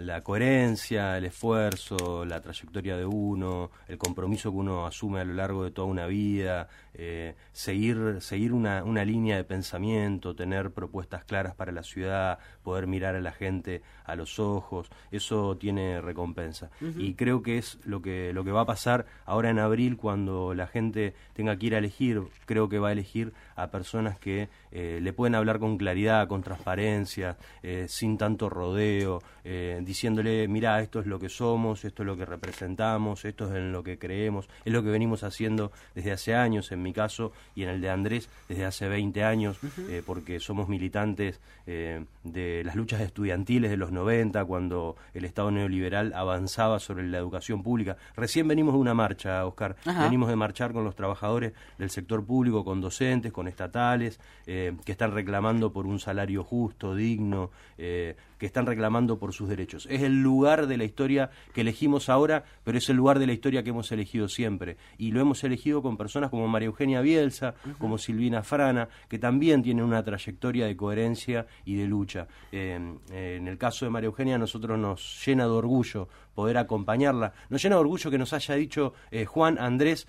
la coherencia, el esfuerzo, la trayectoria de uno, el compromiso que uno asume a lo largo de toda una vida, seguir una línea de pensamiento, tener propuestas claras para la ciudad, poder mirar a la gente a los ojos, eso tiene recompensa. Y creo que es lo que va a pasar ahora en abril, cuando la gente tenga que ir a elegir. Creo que va a elegir a personas que le pueden hablar con claridad, con transparencia, sin tanto rodeo, diciéndole, mirá, esto es lo que somos, esto es lo que representamos, esto es en lo que creemos, es lo que venimos haciendo desde hace años, en mi caso, y en el de Andrés desde hace 20 años, porque somos militantes de las luchas estudiantiles de los 90, cuando el Estado neoliberal avanzaba sobre la educación pública. Recién venimos de una marcha, Oscar. Venimos de marchar con los trabajadores del sector público, con docentes, con estatales, que están reclamando por un salario justo, digno, que están reclamando por sus derechos. Es el lugar de la historia que elegimos ahora, pero es el lugar de la historia que hemos elegido siempre. Y lo hemos elegido con personas como María Eugenia Bielsa, como Silvina Frana, que también tienen una trayectoria de coherencia y de lucha. En el caso de María Eugenia, a nosotros nos llena de orgullo poder acompañarla. Nos llena de orgullo que nos haya dicho, Juan, Andrés,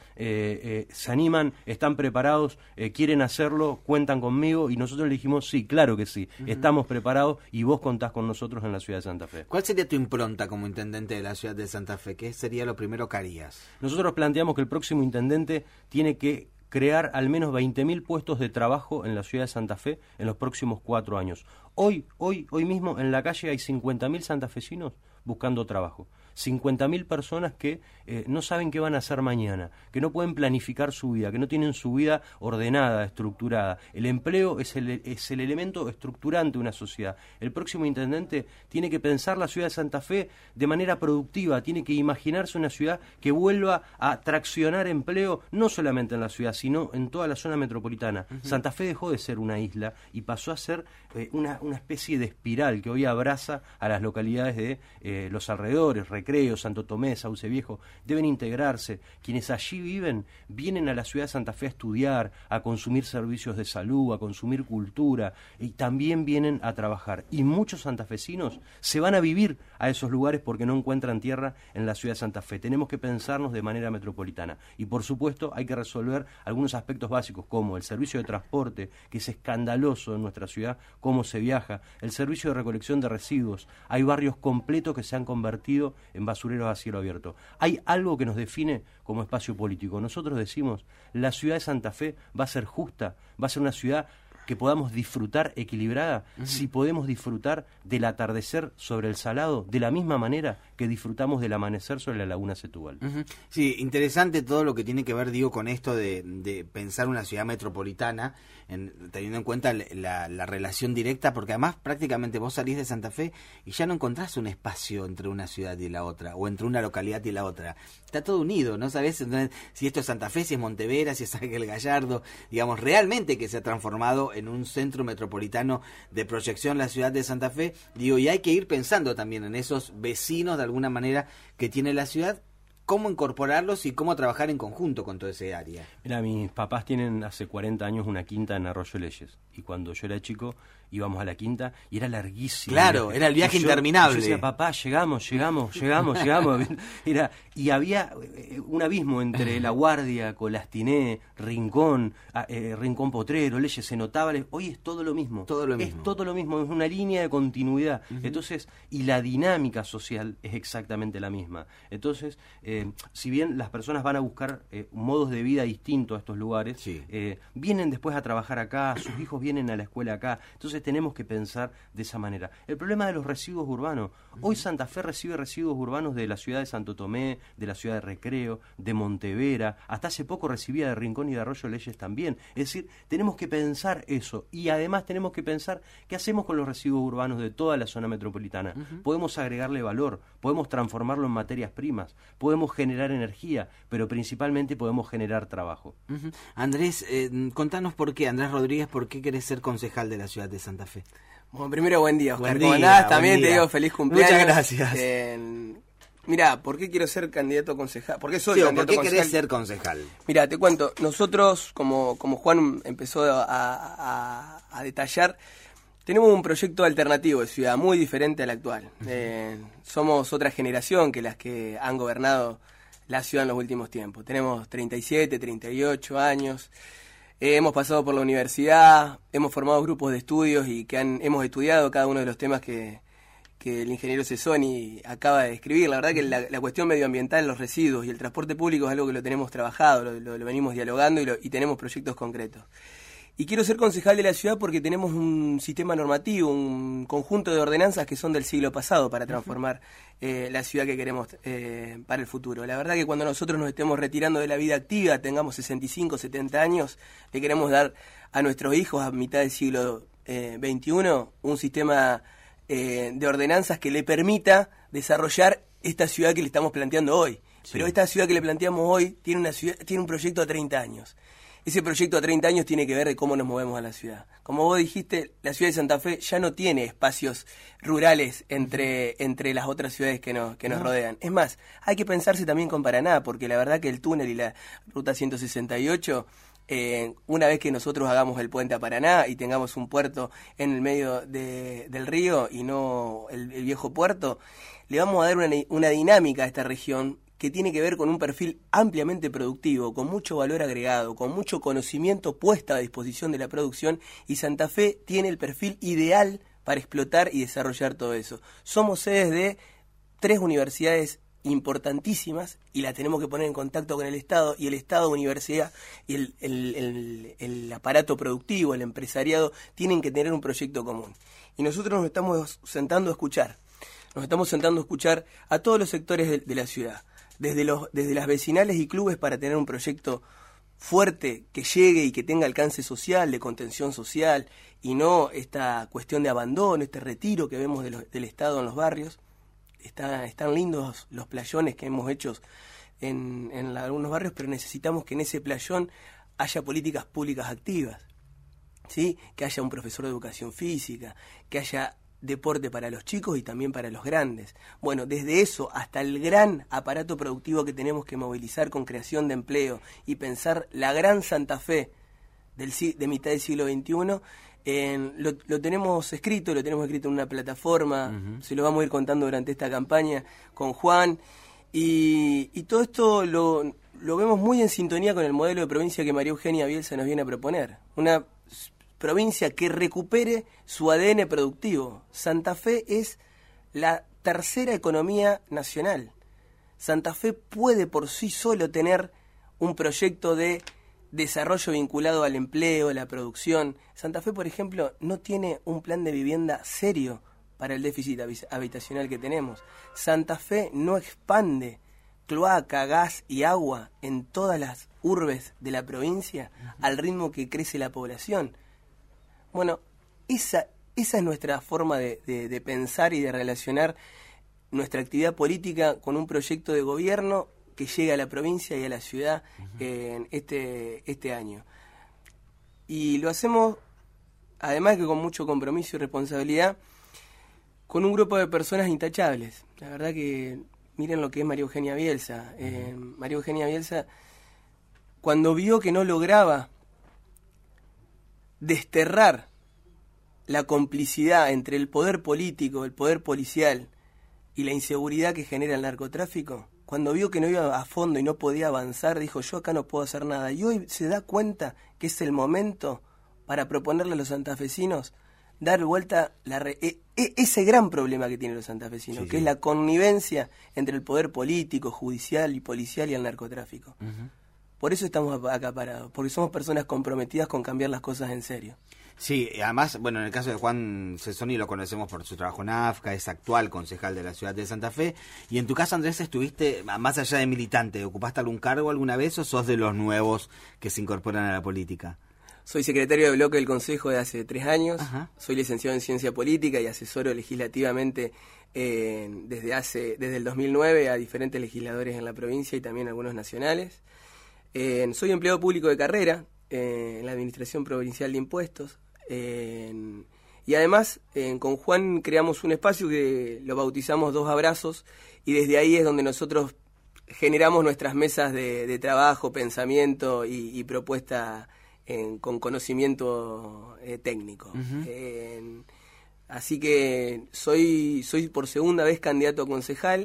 se animan, están preparados, quieren hacerlo, cuentan conmigo, y nosotros le dijimos, sí, claro que sí, estamos preparados y vos contás con nosotros en la ciudad de Santa Fe. ¿Cuál sería tu impronta como intendente de la ciudad de Santa Fe? ¿Qué sería lo primero que harías? Nosotros planteamos que el próximo intendente tiene que crear al menos 20.000 puestos de trabajo en la ciudad de Santa Fe en los próximos 4 años. Hoy mismo en la calle hay 50.000 santafesinos buscando trabajo. 50.000 personas que no saben qué van a hacer mañana, que no pueden planificar su vida, que no tienen su vida ordenada, estructurada. El empleo es el elemento estructurante de una sociedad. El próximo intendente tiene que pensar la ciudad de Santa Fe de manera productiva, tiene que imaginarse una ciudad que vuelva a traccionar empleo, no solamente en la ciudad, sino en toda la zona metropolitana. Santa Fe dejó de ser una isla y pasó a ser una especie de espiral que hoy abraza a las localidades de los alrededores, Recreo, Santo Tomé, Sauce Viejo. Deben integrarse. Quienes allí viven vienen a la ciudad de Santa Fe a estudiar, a consumir servicios de salud, a consumir cultura, y también vienen a trabajar. Y muchos santafesinos se van a vivir a esos lugares porque no encuentran tierra en la ciudad de Santa Fe. Tenemos que pensarnos de manera metropolitana. Y por supuesto hay que resolver algunos aspectos básicos, como el servicio de transporte, que es escandaloso en nuestra ciudad, cómo se viaja, el servicio de recolección de residuos. Hay barrios completos que se han convertido en basureros a cielo abierto. Hay algo que nos define como espacio político. Nosotros decimos, la ciudad de Santa Fe va a ser justa, va a ser una ciudad que podamos disfrutar equilibrada, si podemos disfrutar del atardecer sobre el Salado de la misma manera que disfrutamos del amanecer sobre la laguna Setúbal. Sí, interesante todo lo que tiene que ver, digo, con esto de pensar una ciudad metropolitana, teniendo en cuenta la relación directa, porque además prácticamente vos salís de Santa Fe y ya no encontrás un espacio entre una ciudad y la otra, o entre una localidad y la otra. Está todo unido, no sabés si esto es Santa Fe, si es Montevera, si es Ángel Gallardo, digamos, realmente que se ha transformado en un centro metropolitano de proyección la ciudad de Santa Fe, digo, y hay que ir pensando también en esos vecinos de alguna manera que tiene la ciudad, cómo incorporarlos y cómo trabajar en conjunto con toda esa área. Mira, mis papás tienen hace 40 años una quinta en Arroyo Leyes, y cuando yo era chico íbamos a la quinta y era larguísimo. Claro, era el viaje interminable. Yo decía, papá, llegamos. Y había un abismo entre La Guardia, Colastiné, Rincón, Rincón Potrero, Leyes, se notaba. Hoy es todo lo mismo. Es todo lo mismo, es una línea de continuidad. Entonces, y la dinámica social es exactamente la misma. Entonces, si bien las personas van a buscar modos de vida distintos a estos lugares, sí, vienen después a trabajar acá, sus hijos vienen a la escuela acá. Entonces tenemos que pensar de esa manera. El problema de los residuos urbanos. Hoy Santa Fe recibe residuos urbanos de la ciudad de Santo Tomé, de la ciudad de Recreo, de Montevera. Hasta hace poco recibía de Rincón y de Arroyo Leyes también. Es decir, tenemos que pensar eso. Y además tenemos que pensar qué hacemos con los residuos urbanos de toda la zona metropolitana. Podemos agregarle valor, podemos transformarlo en materias primas, podemos generar energía, pero principalmente podemos generar trabajo. Andrés, contanos por qué, Andrés Rodríguez, ¿por qué querés ser concejal de la ciudad de Santa Fe? Bueno, primero buen día, Oscar. ¿Cómo andás? También te digo feliz cumpleaños. Muchas gracias. Mirá, ¿por qué quiero ser candidato a concejal? ¿Por qué soy candidato a concejal? ¿Por qué querés ser concejal? Mirá, te cuento, nosotros, como Juan empezó a detallar, Tenemos un proyecto alternativo de ciudad, muy diferente al actual. Somos otra generación que las que han gobernado la ciudad en los últimos tiempos. Tenemos 37, 38 años. Hemos pasado por la universidad, hemos formado grupos de estudios y hemos estudiado cada uno de los temas que el ingeniero Cesoni acaba de describir. La verdad que la cuestión medioambiental, los residuos y el transporte público es algo que lo tenemos trabajado, lo venimos dialogando y tenemos proyectos concretos. Y quiero ser concejal de la ciudad porque tenemos un sistema normativo, un conjunto de ordenanzas que son del siglo pasado para transformar la ciudad que queremos para el futuro. La verdad que cuando nosotros nos estemos retirando de la vida activa, tengamos 65, 70 años, le queremos dar a nuestros hijos a mitad del siglo XXI un sistema de ordenanzas que le permita desarrollar esta ciudad que le estamos planteando hoy. Sí. Pero esta ciudad que le planteamos hoy tiene un proyecto a 30 años. Ese proyecto a 30 años tiene que ver de cómo nos movemos a la ciudad. Como vos dijiste, la ciudad de Santa Fe ya no tiene espacios rurales entre las otras ciudades que nos rodean. Es más, hay que pensarse también con Paraná, porque la verdad que el túnel y la ruta 168, una vez que nosotros hagamos el puente a Paraná y tengamos un puerto en el medio del río y no el viejo puerto, le vamos a dar una dinámica a esta región que tiene que ver con un perfil ampliamente productivo, con mucho valor agregado, con mucho conocimiento puesto a disposición de la producción, y Santa Fe tiene el perfil ideal para explotar y desarrollar todo eso. Somos sedes de 3 universidades importantísimas y la tenemos que poner en contacto con el Estado, y el Estado, universidad y el aparato productivo, el empresariado, tienen que tener un proyecto común. Y nosotros nos estamos sentando a escuchar. Nos estamos sentando a escuchar a todos los sectores de la ciudad. Desde las vecinales y clubes para tener un proyecto fuerte que llegue y que tenga alcance social, de contención social, y no esta cuestión de abandono, este retiro que vemos del Estado en los barrios. Están lindos los playones que hemos hecho en algunos barrios, pero necesitamos que en ese playón haya políticas públicas activas, ¿sí? Que haya un profesor de educación física, que haya deporte para los chicos y también para los grandes. Bueno, desde eso hasta el gran aparato productivo que tenemos que movilizar con creación de empleo y pensar la gran Santa Fe de mitad del siglo XXI, lo tenemos escrito en una plataforma. Se lo vamos a ir contando durante esta campaña con Juan, y todo esto lo vemos muy en sintonía con el modelo de provincia que María Eugenia Bielsa nos viene a proponer. Una provincia que recupere su ADN productivo. Santa Fe es la tercera economía nacional. Santa Fe puede por sí solo tener un proyecto de desarrollo vinculado al empleo, a la producción. Santa Fe, por ejemplo, no tiene un plan de vivienda serio para el déficit habitacional que tenemos. Santa Fe no expande cloaca, gas y agua en todas las urbes de la provincia al ritmo que crece la población. Bueno, esa es nuestra forma de pensar y de relacionar nuestra actividad política con un proyecto de gobierno que llegue a la provincia y a la ciudad en este año. Y lo hacemos, además que con mucho compromiso y responsabilidad, con un grupo de personas intachables. La verdad que miren lo que es María Eugenia Bielsa. María Eugenia Bielsa, cuando vio que no lograba desterrar la complicidad entre el poder político, el poder policial y la inseguridad que genera el narcotráfico, cuando vio que no iba a fondo y no podía avanzar, dijo: yo acá no puedo hacer nada. Y hoy se da cuenta que es el momento para proponerle a los santafesinos dar vuelta ese gran problema que tienen los santafesinos, que es la connivencia entre el poder político, judicial y policial y el narcotráfico. Por eso estamos acá parados, porque somos personas comprometidas con cambiar las cosas en serio. Sí, además, bueno, en el caso de Juan Cesoni lo conocemos por su trabajo en AFCA, es actual concejal de la ciudad de Santa Fe, y en tu caso, Andrés, estuviste, más allá de militante, ¿ocupaste algún cargo alguna vez o sos de los nuevos que se incorporan a la política? Soy secretario de bloque del Consejo de hace 3 años. Ajá. Soy licenciado en Ciencia Política y asesoro legislativamente desde el 2009 a diferentes legisladores en la provincia y también algunos nacionales. Soy empleado público de carrera en la Administración Provincial de Impuestos. Y además, con Juan creamos un espacio que lo bautizamos 2 Abrazos, y desde ahí es donde nosotros generamos nuestras mesas de trabajo, pensamiento y propuesta con conocimiento técnico. Así que soy por segunda vez candidato a concejal.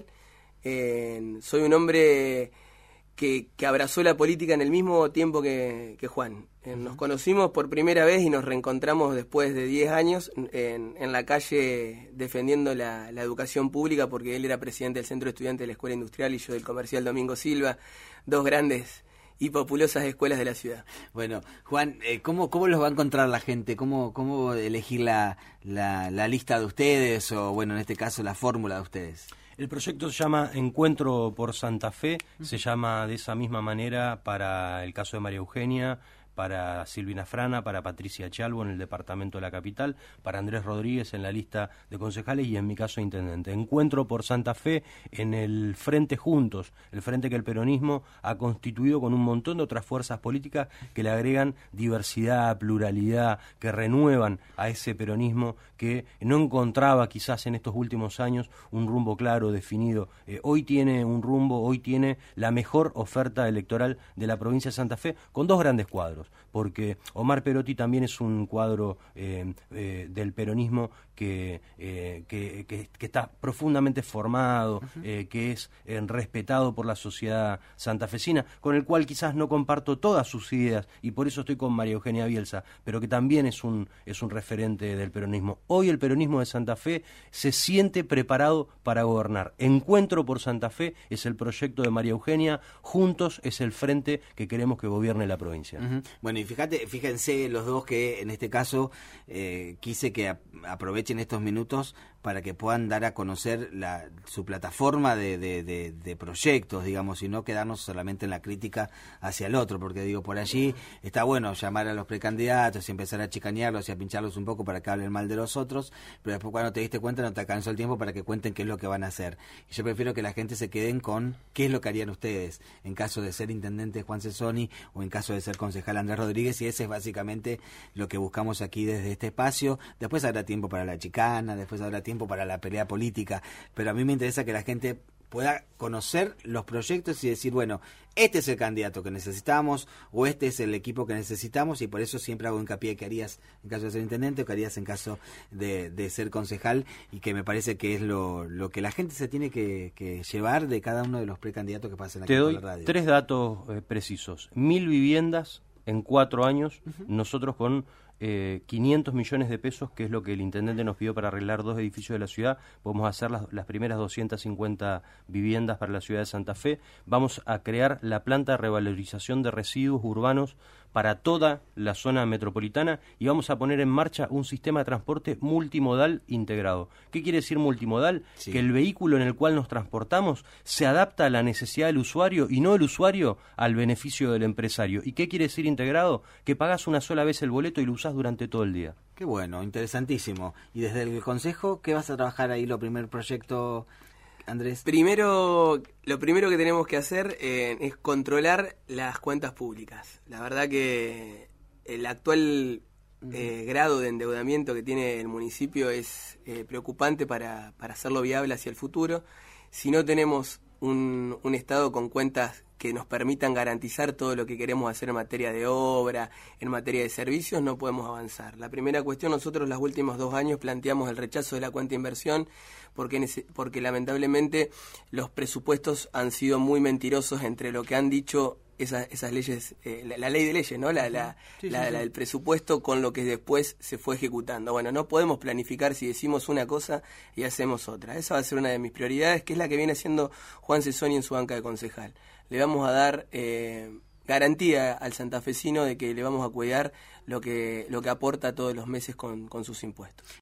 Soy un hombre que abrazó la política en el mismo tiempo que Juan. Nos conocimos por primera vez y nos reencontramos después de 10 años en la calle defendiendo la educación pública, porque él era presidente del Centro Estudiante de la Escuela Industrial y yo del Comercial Domingo Silva, dos grandes y populosas escuelas de la ciudad. Bueno, Juan, ¿cómo los va a encontrar la gente? ¿Cómo elegir la lista de ustedes o, bueno, en este caso, la fórmula de ustedes? El proyecto se llama Encuentro por Santa Fe, se llama de esa misma manera para el caso de María Eugenia, para Silvina Frana, para Patricia Chalvo en el departamento de la capital, para Andrés Rodríguez en la lista de concejales y en mi caso intendente. Encuentro por Santa Fe en el Frente Juntos, el frente que el peronismo ha constituido con un montón de otras fuerzas políticas que le agregan diversidad, pluralidad, que renuevan a ese peronismo que no encontraba quizás en estos últimos años un rumbo claro, definido. Hoy tiene un rumbo, hoy tiene la mejor oferta electoral de la provincia de Santa Fe con dos grandes cuadros, porque Omar Perotti también es un cuadro del peronismo que está profundamente formado, que es respetado por la sociedad santafesina, con el cual quizás no comparto todas sus ideas y por eso estoy con María Eugenia Bielsa, pero que también es un referente del peronismo. Hoy el peronismo de Santa Fe se siente preparado para gobernar. Encuentro por Santa Fe es el proyecto de María Eugenia, Juntos es el frente que queremos que gobierne la provincia. Bueno, y fíjense los dos que en este caso quise que aprovechen estos minutos para que puedan dar a conocer su plataforma de proyectos, digamos, y no quedarnos solamente en la crítica hacia el otro, porque digo, por allí está bueno llamar a los precandidatos y empezar a chicanearlos y a pincharlos un poco para que hablen mal de los otros, pero después cuando te diste cuenta no te alcanzó el tiempo para que cuenten qué es lo que van a hacer. Y yo prefiero que la gente se queden con qué es lo que harían ustedes en caso de ser intendente Juan Cesoni o en caso de ser concejal Andrés Rodríguez, y ese es básicamente lo que buscamos aquí desde este espacio. Después habrá tiempo para la chicana, después habrá tiempo para la pelea política, pero a mí me interesa que la gente pueda conocer los proyectos y decir, bueno, este es el candidato que necesitamos o este es el equipo que necesitamos, y por eso siempre hago hincapié que harías en caso de ser intendente o que harías en caso de ser concejal, y que me parece que es lo que la gente se tiene que llevar de cada uno de los precandidatos que pasen aquí por la radio. Te doy 3 datos precisos. 1.000 viviendas en 4 años, nosotros con 500 millones de pesos, que es lo que el intendente nos pidió para arreglar 2 edificios de la ciudad, podemos hacer las primeras 250 viviendas para la ciudad de Santa Fe. Vamos a crear la planta de revalorización de residuos urbanos para toda la zona metropolitana y vamos a poner en marcha un sistema de transporte multimodal integrado. ¿Qué quiere decir multimodal? Sí. Que el vehículo en el cual nos transportamos se adapta a la necesidad del usuario y no el usuario al beneficio del empresario. ¿Y qué quiere decir integrado? Que pagás una sola vez el boleto y lo usás durante todo el día. Qué bueno, interesantísimo. Y desde el Consejo, ¿qué vas a trabajar ahí, lo primer proyecto, Andrés? Lo primero que tenemos que hacer es controlar las cuentas públicas. La verdad que el actual grado de endeudamiento que tiene el municipio es preocupante para hacerlo viable hacia el futuro. Si no tenemos un Estado con cuentas que nos permitan garantizar todo lo que queremos hacer en materia de obra, en materia de servicios, no podemos avanzar. La primera cuestión, nosotros los últimos 2 años planteamos el rechazo de la cuenta inversión porque lamentablemente los presupuestos han sido muy mentirosos entre lo que han dicho esas leyes, la ley de leyes, ¿no? El presupuesto con lo que después se fue ejecutando. Bueno, no podemos planificar si decimos una cosa y hacemos otra. Esa va a ser una de mis prioridades, que es la que viene haciendo Juan Cesoni en su banca de concejal. Le vamos a dar garantía al santafesino de que le vamos a cuidar lo que aporta todos los meses con sus impuestos.